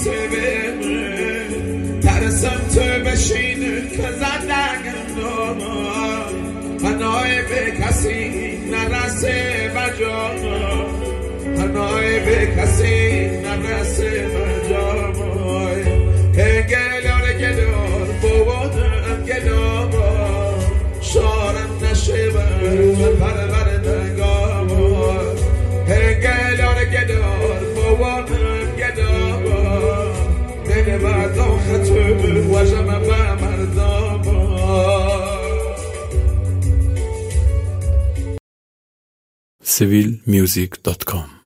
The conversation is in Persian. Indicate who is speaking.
Speaker 1: ترسم تو بشین که زندگم دامای هنای به کسی نرسه بجامای هنای به کسی نرسه بجامای گلار گلار بابادم گلار شارم نشه بر نگامای گلار گلار بابادم گلار دل مردم خطور وجم به مردم
Speaker 2: civilmusic.com